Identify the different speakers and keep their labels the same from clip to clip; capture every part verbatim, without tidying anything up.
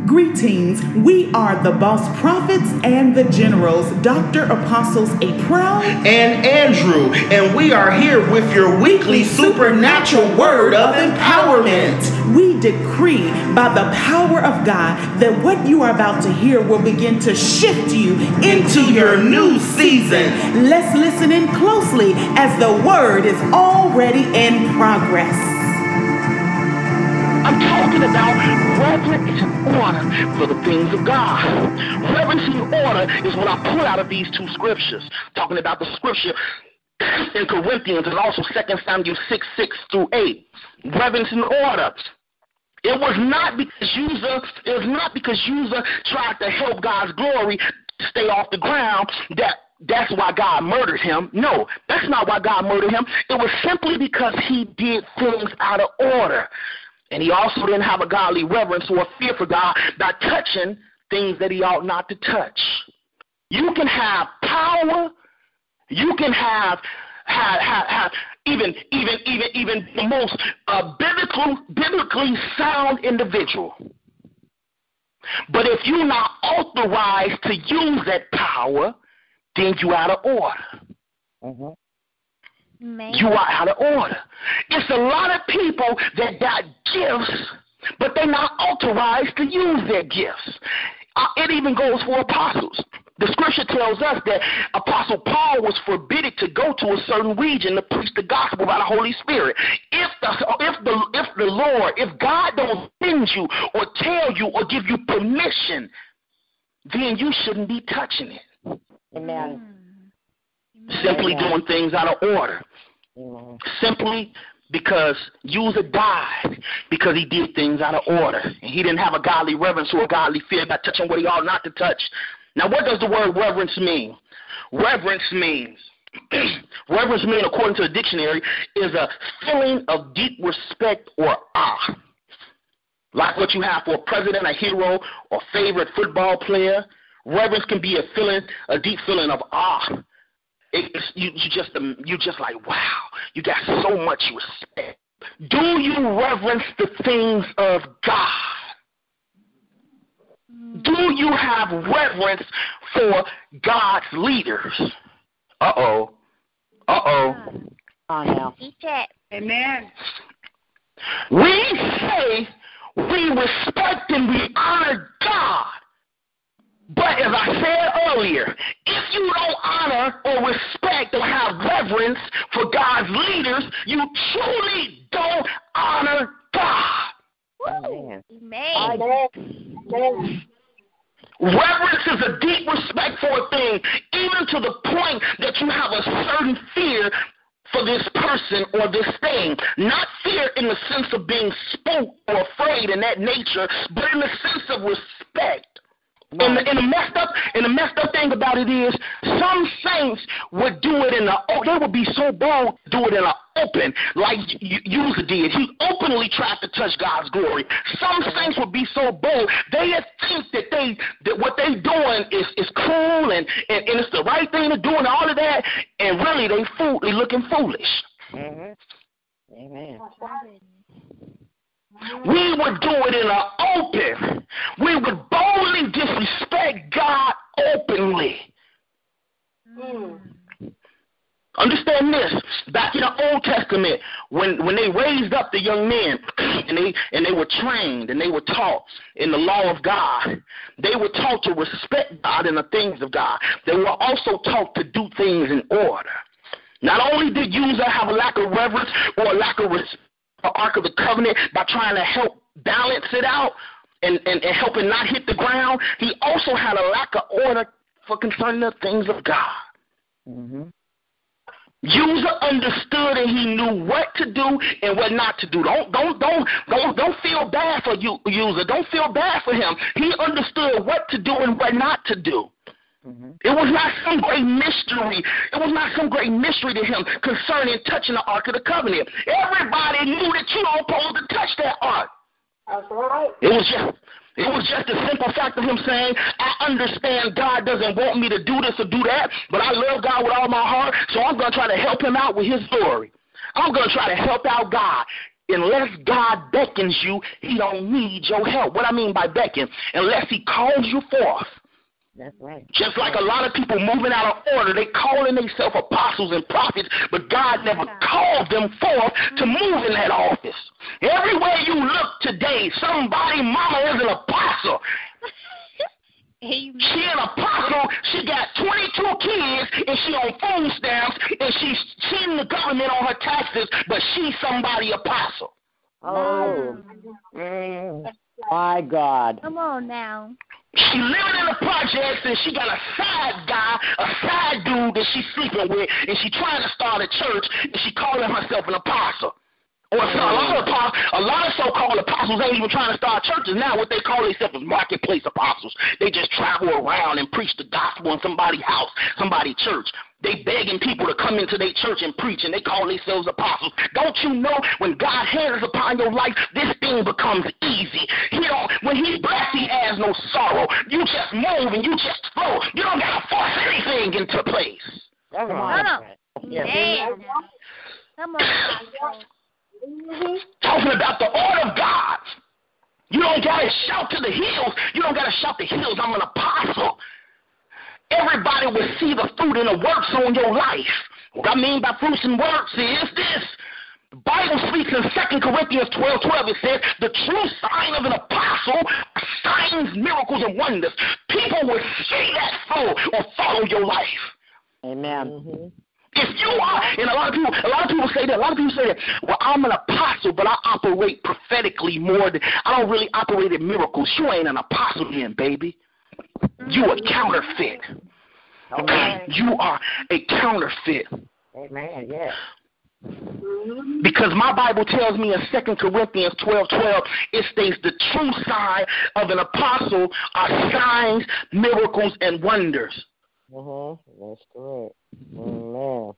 Speaker 1: Greetings, we are the boss prophets and the generals, Doctor Apostles April
Speaker 2: and Andrew, and we are here with your weekly supernatural word of empowerment.
Speaker 1: We decree by the power of God that what you are about to hear will begin to shift you into your new season. Let's listen in closely as the word is already in progress.
Speaker 3: I'm talking about reverence and order for the things of God. Reverence and order is what I pull out of these two scriptures. Talking about the scripture in Corinthians and also Second Samuel six, six through eight. Reverence and order. It was not because Uzzah, it was not because Uzzah tried to help God's glory stay off the ground that that's why God murdered him. No, that's not why God murdered him. It was simply because he did things out of order. And he also didn't have a godly reverence or a fear for God by touching things that he ought not to touch. You can have power. You can have have have, have even even even even the most uh, biblical biblically sound individual. But if you're not authorized to use that power, then you out of order. Mm-hmm. Man. You are out of order. It's a lot of people that got gifts, but they're not authorized to use their gifts. Uh, it even goes for apostles. The scripture tells us that Apostle Paul was forbidden to go to a certain region to preach the gospel by the Holy Spirit. If the if the if the Lord, if God don't send you or tell you or give you permission, then you shouldn't be touching it.
Speaker 4: Amen.
Speaker 3: Simply
Speaker 4: Amen.
Speaker 3: Doing things out of order.
Speaker 4: Amen.
Speaker 3: Simply because Uzzah died because he did things out of order. And he didn't have a godly reverence or a godly fear by touching what he ought not to touch. Now, what does the word reverence mean? Reverence means, reverence means, according to the dictionary, is a feeling of deep respect or awe. Like what you have for a president, a hero, or favorite football player. Reverence can be a feeling, a deep feeling of awe. It's, you, you just you just like, wow, you got so much respect. Do you reverence the things of God? Do you have reverence for God's leaders? Uh-oh. Uh-oh.
Speaker 4: Oh, no.
Speaker 5: Amen.
Speaker 3: We say we respect and we honor God. But as I said earlier, if you don't honor or respect or have reverence for God's leaders, you truly don't honor God.
Speaker 4: Amen.
Speaker 5: Amen.
Speaker 3: Reverence is a deep respect for a thing, even to the point that you have a certain fear for this person or this thing. Not fear in the sense of being spooked or afraid in that nature, but in the sense of respect. And the, and the messed up and the messed up thing about it is some saints would do it in the oh they would be so bold to do it in the open like Uzzah did. He openly tried to touch God's glory. Some saints would be so bold they think that they that what they doing is, is cool and, and, and it's the right thing to do and all of that, and really they fool they looking foolish.
Speaker 4: Mm-hmm. Amen.
Speaker 3: We would do it in the open. We would boldly disrespect God openly. Mm. Understand this. Back in the Old Testament, when, when they raised up the young men and they and they were trained and they were taught in the law of God, they were taught to respect God and the things of God. They were also taught to do things in order. Not only did Uzzah have a lack of reverence or a lack of respect, the Ark of the Covenant by trying to help balance it out and, and, and help it not hit the ground, he also had a lack of order for concerning the things of God.
Speaker 4: Mm-hmm.
Speaker 3: Uzzah understood and he knew what to do and what not to do. Don't don't don't don't don't feel bad for you, Uzzah. Don't feel bad for him. He understood what to do and what not to do. Mm-hmm. It was not some great mystery. It was not some great mystery to him concerning touching the Ark of the Covenant. Everybody knew that you don't supposed to touch that Ark.
Speaker 5: That's right.
Speaker 3: It was just it was just a simple fact of him saying, I understand God doesn't want me to do this or do that, but I love God with all my heart, so I'm going to try to help him out with his glory. I'm going to try to help out God. unless God beckons you, he don't need your help. What I mean by beckon, unless he calls you forth.
Speaker 4: That's right.
Speaker 3: Just like a lot of people moving out of order, they calling themselves apostles and prophets, but God never called them forth to move in that office. Everywhere you look today, somebody mama is an apostle. She an apostle. She got twenty-two kids, and she on food stamps, and she's cheating the government on her taxes, but she's somebody apostle.
Speaker 4: Oh, mm, my God.
Speaker 6: Come on now.
Speaker 3: She living in the projects, and she got a side guy, a side dude that she's sleeping with, and she trying to start a church, and she calling herself an apostle. Or so a lot of apostles, a lot of so-called apostles ain't even trying to start churches now. What they call themselves is marketplace apostles. They just travel around and preach the gospel in somebody's house, somebody's church. They begging people to come into their church and preach, and they call themselves apostles. Don't you know when God hands upon your life, this thing becomes easy. He don't, when he blesses, he has no sorrow. You just move and you just flow. You don't got to force anything into place.
Speaker 4: Come on.
Speaker 6: Yeah. Come on.
Speaker 3: Talking about the order of God. You don't got to shout to the hills. You don't got to shout the hills, I'm an apostle. Everybody will see the fruit and the works on your life. What I mean by fruits and works is this. The Bible speaks in Second Corinthians twelve twelve. It says, the true sign of an apostle are signs, miracles, and wonders. People will see that flow or follow your life.
Speaker 4: Amen. Mm-hmm.
Speaker 3: If you are, and a lot of people, a lot of people say that. A lot of people say that. Well, I'm an apostle, but I operate prophetically more than I don't really operate in miracles. You ain't an apostle, then, baby. You a counterfeit. Okay, you are a counterfeit.
Speaker 4: Amen. Yes.
Speaker 3: Because my Bible tells me in Second Corinthians twelve twelve, it states the true sign of an apostle are signs, miracles, and wonders.
Speaker 4: Mm-hmm. That's correct. Amen.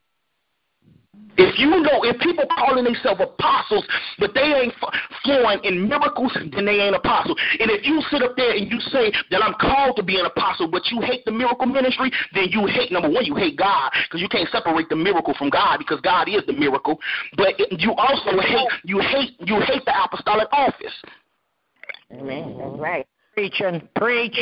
Speaker 3: If you know, if people calling themselves apostles, but they ain't flowing in miracles, then they ain't apostles. And if you sit up there and you say that I'm called to be an apostle, but you hate the miracle ministry, then you hate, number one, you hate God, because you can't separate the miracle from God, because God is the miracle. But it, you also hate, you hate, you hate the apostolic office.
Speaker 4: Amen. That's right. Preaching, preach.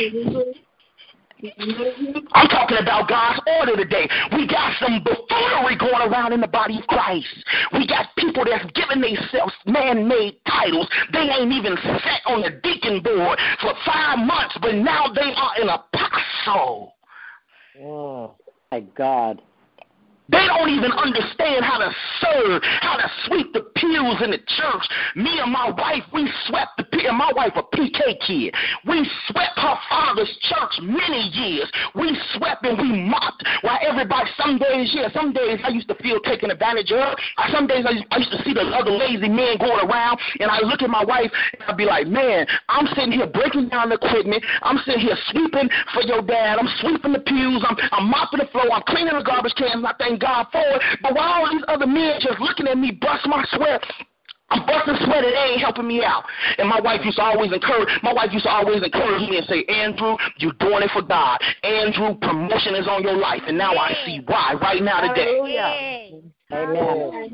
Speaker 3: I'm talking about God's order today. We got some buffoonery going around in the body of Christ. We got people that's giving themselves man-made titles. They ain't even sat on the deacon board for five months, but now they are an apostle.
Speaker 4: Oh, my God.
Speaker 3: They don't even understand how to serve, how to sweep the pews in the church. Me and my wife, we swept the pew. My wife a P K kid. We swept her father's church many years. We swept and we mopped. While everybody, some days, yeah, some days I used to feel taken advantage of. Some days I used, I used to see the other lazy men going around, and I look at my wife, and I'd be like, man, I'm sitting here breaking down the equipment. I'm sitting here sweeping for your dad. I'm sweeping the pews. I'm, I'm mopping the floor. I'm cleaning the garbage cans. And I thank God for it. But while all these other men just looking at me bust my sweat, I'm busting sweat and they ain't helping me out. And my wife used to always encourage, my wife used to always encourage me and say, Andrew, you're doing it for God. Andrew, promotion is on your life. And now I see why right now today.
Speaker 4: Amen.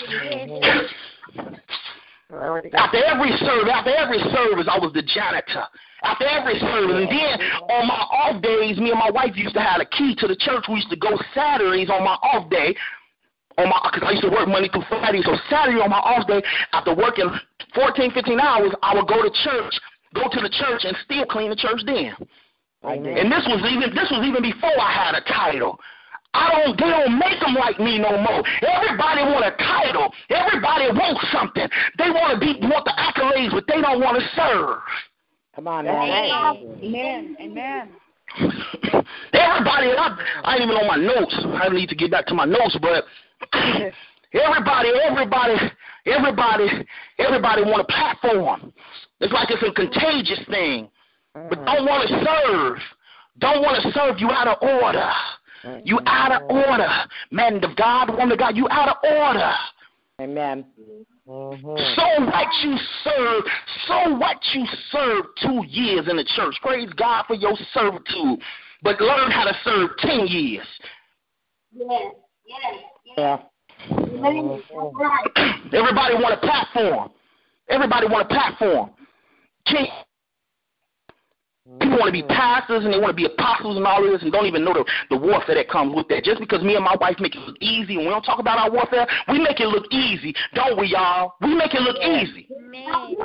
Speaker 3: After every service, after every service, I was the janitor. After every service, and then on my off days, me and my wife used to have a key to the church. We used to go Saturdays on my off day, on my because I used to work Monday through Friday. So Saturday on my off day, after working fourteen, fifteen hours, I would go to church, go to the church, and still clean the church then. Amen. And this was even this was even before I had a title. I don't, they don't make them like me no more. Everybody want a title. Everybody wants something. They want to be want the accolades, but they don't want to serve.
Speaker 4: Come on now.
Speaker 5: Amen. Amen.
Speaker 3: Everybody, I, I ain't even on my notes. I need to get back to my notes, but everybody, everybody, everybody, everybody want a platform. It's like it's a contagious thing. But don't want to serve. Don't want to serve. You out of order. You out of order. Man of God, woman of God, you out of order.
Speaker 4: Amen. Mm-hmm.
Speaker 3: So what you serve, so what you serve two years in the church. Praise God for your servitude. But learn how to serve ten years.
Speaker 5: Yes, yes,
Speaker 4: Yeah.
Speaker 3: Everybody want a platform. Everybody want a platform. Can't, people want to be pastors and they want to be apostles and all of this and don't even know the, the warfare that comes with that. Just because me and my wife make it look easy and we don't talk about our warfare, we make it look easy, don't we, y'all? We make it look easy.
Speaker 6: Amen.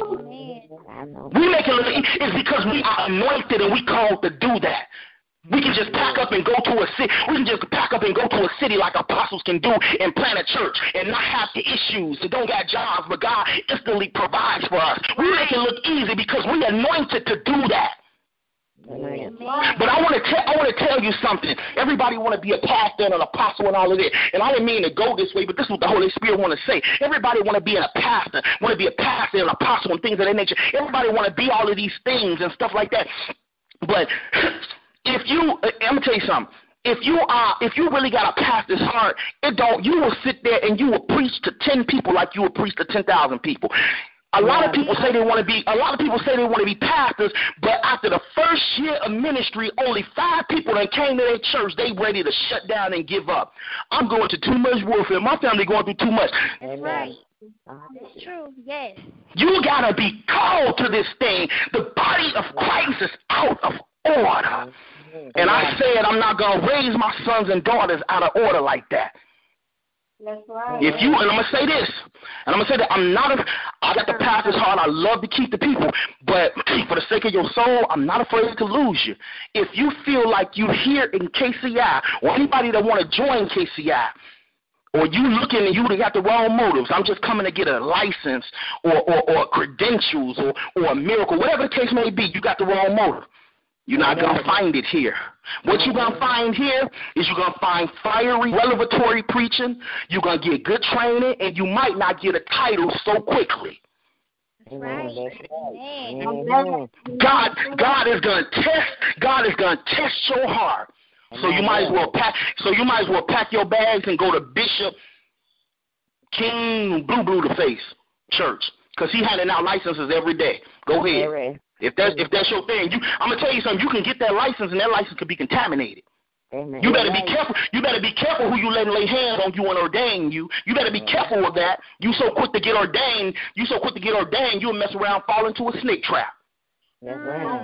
Speaker 3: We make it look easy. It's because we are anointed and we called to do that. We can just pack up and go to a city. We can just pack up and go to a city like apostles can do and plant a church and not have the issues and don't got jobs, but God instantly provides for us. We make it look easy because we anointed to do that.
Speaker 6: Amen.
Speaker 3: But I want to tell I want to tell you something. Everybody want to be a pastor and an apostle and all of that. And I didn't mean to go this way, but this is what the Holy Spirit want to say. Everybody want to be a pastor, want to be a pastor and an apostle and things of that nature. Everybody want to be all of these things and stuff like that. But if you, I'm gonna tell you something. If you are, if you really got a pastor's heart, it don't. You will sit there and you will preach to ten people like you will preach to ten thousand people. A lot of people say they want to be. A lot of people say they want to be pastors, but after the first year of ministry, only five people that came to their church. They ready to shut down and give up. I'm going to too much warfare. My family going through too much.
Speaker 6: That's right. That's true. Yes.
Speaker 3: You gotta be called to this thing. The body of Christ is out of order. And I said I'm not going to raise my sons and daughters out of order like that.
Speaker 5: That's right.
Speaker 3: If you, and I'm going to say this, and I'm going to say that I'm not, a, I got the pastor's heart, I love to keep the people, but for the sake of your soul, I'm not afraid to lose you. If you feel like you here in K C I, or anybody that want to join K C I, or you looking and you got the wrong motives, I'm just coming to get a license or, or, or credentials or, or a miracle, whatever the case may be, you got the wrong motive. You're not going to find it here. What you're going to find here is you're going to find fiery, revelatory preaching. You're going to get good training, and you might not get a title so quickly.
Speaker 6: Right.
Speaker 3: God, God is going to test. God is going to test your heart. So you might as well pack. So you might as well pack your bags and go to Bishop King Blue Blue the Face Church, because he handing out licenses every day. Go ahead. If that's if that's your thing, you, I'm gonna tell you something. You can get that license, and that license could be contaminated. Amen. You better be careful. You better be careful who you let lay hands on you and ordain you. You better be careful with that. You so quick to get ordained. You so quick to get ordained. You'll mess around, fall into a snake trap.
Speaker 4: That's right.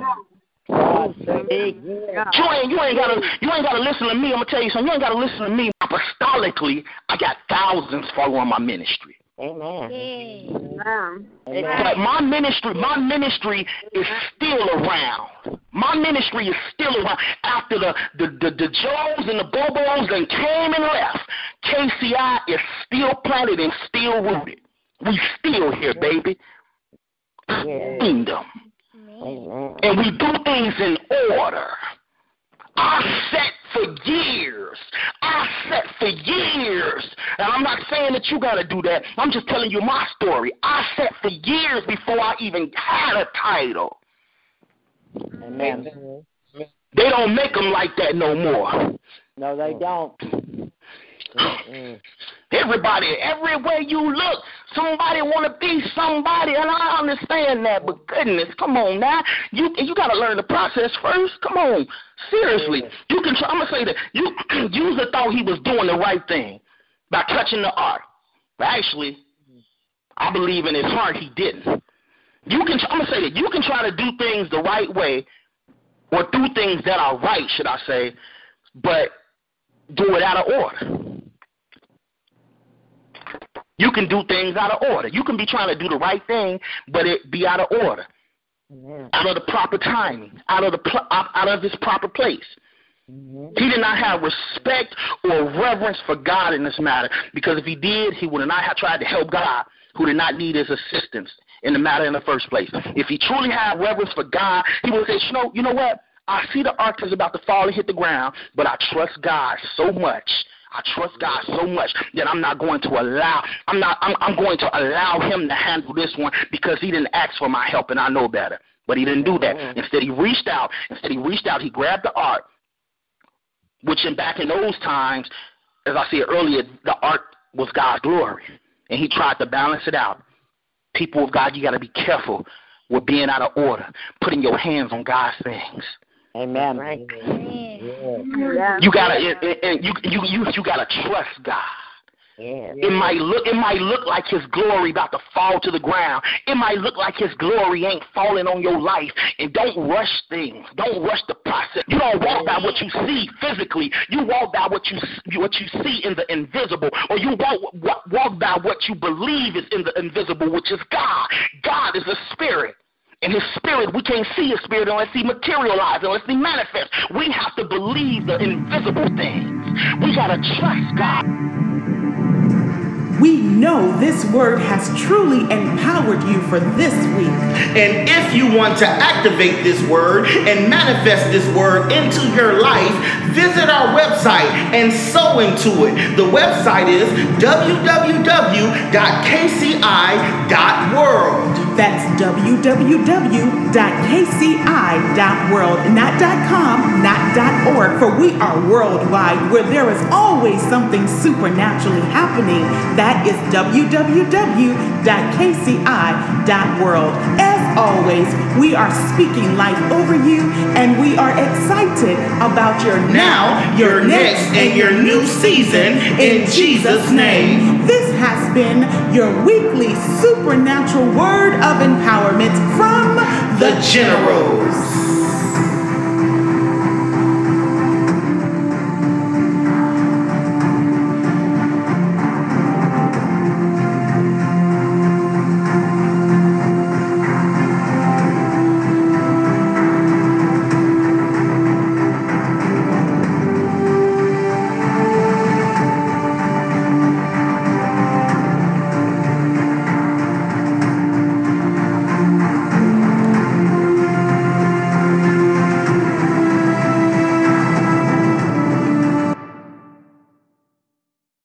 Speaker 3: You ain't you ain't gotta you ain't gotta listen to me. I'm gonna tell you something. You ain't gotta listen to me. Apostolically, I got thousands following my ministry.
Speaker 4: Amen.
Speaker 6: Amen.
Speaker 3: But my ministry, my ministry is still around. My ministry is still around. After the the, the, the Joes and the Bobos and came and left, K C I is still planted and still rooted. We still here, baby.
Speaker 4: Yeah.
Speaker 3: Kingdom.
Speaker 4: Amen.
Speaker 3: And we do things in order. I set for years. I set for years. And I'm not saying that you got to do that. I'm just telling you my story. I set for years before I even had a title.
Speaker 4: Amen.
Speaker 3: They don't make them like that no more.
Speaker 4: No, they don't. Mm-mm.
Speaker 3: Everybody, everywhere you look, somebody want to be somebody, and I understand that. But goodness, come on now, you you got to learn the process first. Come on, seriously. You can. I'm gonna say that you usually thought he was doing the right thing by touching the ark, but actually, I believe in his heart he didn't. You can. I'm gonna say that you can try to do things the right way, or do things that are right, should I say, but do it out of order. You can do things out of order. You can be trying to do the right thing, but it be out of order, mm-hmm. out of the proper timing, out of the pl- out of his proper place. Mm-hmm. He did not have respect or reverence for God in this matter, because if he did, he would not have tried to help God, who did not need his assistance in the matter in the first place. If he truly had reverence for God, he would say, you know, you know what? I see the ark is about to fall and hit the ground, but I trust God so much. I trust God so much that I'm not going to allow, I'm not, I'm, I'm going to allow him to handle this one, because he didn't ask for my help and I know better. But he didn't do that. Instead, he reached out. Instead, he reached out. He grabbed the ark, which in back in those times, as I said earlier, the ark was God's glory, and he tried to balance it out. People of God, you got to be careful with being out of order, putting your hands on God's things.
Speaker 4: Amen.
Speaker 6: Right.
Speaker 4: Yeah.
Speaker 3: You gotta, and you you you you gotta trust God.
Speaker 4: Yeah.
Speaker 3: It might look it might look like his glory about to fall to the ground. It might look like his glory ain't falling on your life. And don't rush things. Don't rush the process. You don't walk by what you see physically. You walk by what you what you see in the invisible, or you walk walk, walk by what you believe is in the invisible, which is God. God is a spirit. And his spirit, we can't see his spirit unless he materializes, unless he manifests. We have to believe the invisible things. We got to trust God.
Speaker 1: We know this word has truly empowered you for this week.
Speaker 2: And if you want to activate this word and manifest this word into your life, visit our website and sow into it. The website is w w w dot k c i dot world.
Speaker 1: That's w w w dot k c i dot world, not .com, not .org, for we are worldwide, where there is always something supernaturally happening. That is w w w dot k c i dot world. As always, we are speaking life over you, and we are excited about your
Speaker 2: Now, your next and your new season in Jesus' name.
Speaker 1: This has been your weekly supernatural word of empowerment from
Speaker 2: The Generals.